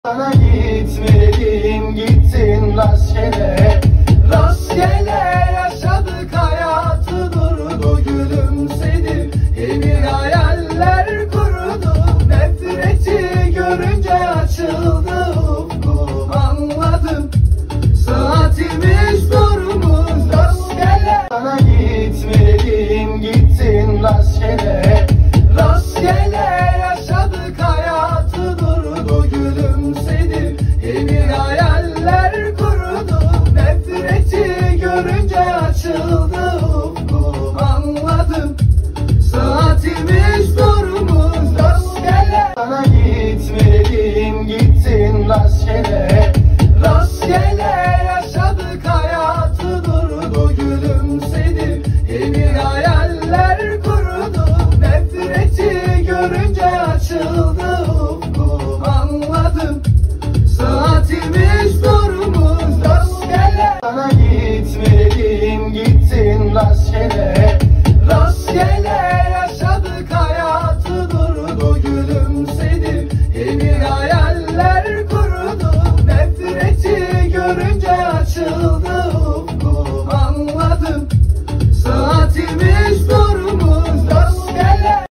Sana gitmedim, gittin rastgele. Rastgele yaşadık hayatı, durdu gülümsedim. Yeni hayaller kurdum, nefreti görünce açıldı ufkum, anladım. Saatimiz durmuş rastgele. Sana gitmedim, gittin rastgele. Rastgele yaşadık hayatı, durdu gülümsedim. Yeni hayaller kurdum, nefreti görünce açıldı ufkum, anladım. Saatimiz durmuş rastgele. Sana gitmedim, gittin rastgele. Rastgele yaşadık hayatı, durdu gülümsedim. Yeni hayaller kurdum, nefreti görünce açıldı ufkum, anladım. Saatimiz durmuş rastgele. Sana gitmedim, gittin rastgele.